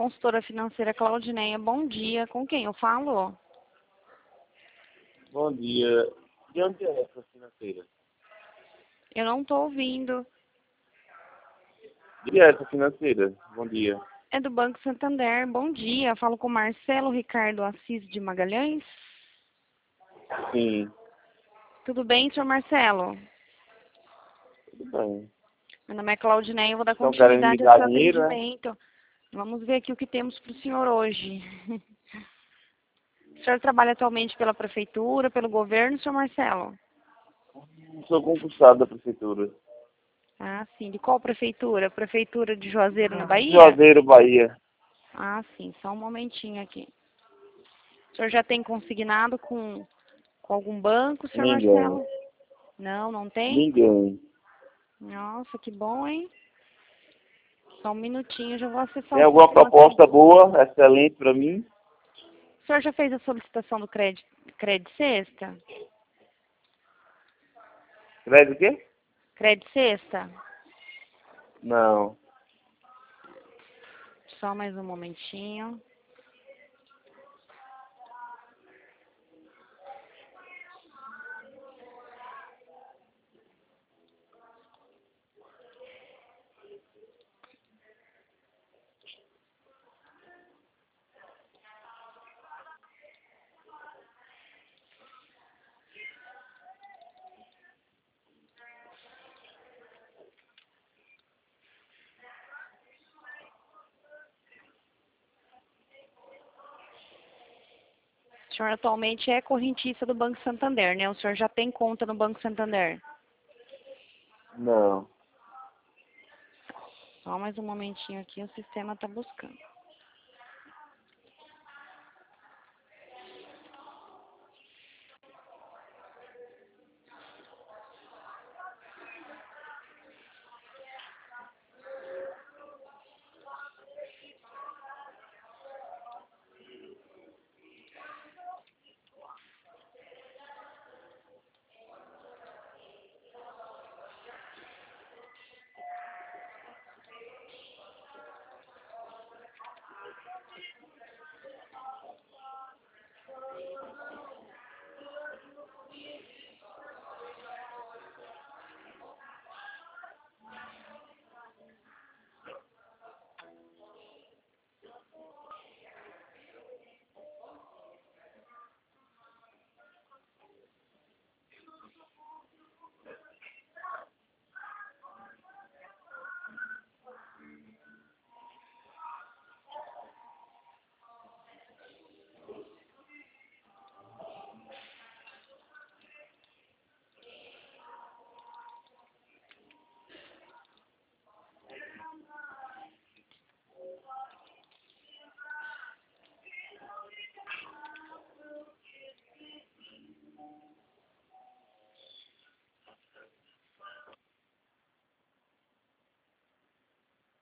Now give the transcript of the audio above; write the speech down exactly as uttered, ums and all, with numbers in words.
consultora financeira Claudineia. Bom dia. Com quem eu falo? Bom dia. De onde é essa financeira? Eu não estou ouvindo. De essa financeira? Bom dia. É do Banco Santander. Bom dia. Falo com Marcelo Ricardo Assis de Magalhães. Sim, Tudo bem, senhor Marcelo? tudo bem. Meu nome é Claudineia. Eu vou dar Estão querendo me continuidade ao dar seu dinheiro, né? atendimento. Vamos ver aqui o que temos para o senhor hoje. O senhor trabalha atualmente pela prefeitura, pelo governo, senhor Marcelo? Sou concursado da prefeitura. Ah, sim. De qual prefeitura? Prefeitura de Juazeiro, na Bahia? Juazeiro, Bahia. Ah, sim. Só um momentinho aqui. O senhor já tem consignado com, com algum banco, senhor Ninguém. Marcelo? Não, não tem? Ninguém. Nossa, que bom, hein? Só um minutinho, já vou acessar Tem o alguma sistema proposta aqui. boa, excelente para mim? O senhor já fez a solicitação do crédito, crédito sexta? Crédito o quê? Crédito sexta? Não. Só mais um momentinho. O senhor atualmente é correntista do Banco Santander, né? O senhor já tem conta no Banco Santander? Não. Só mais um momentinho aqui, o sistema está buscando.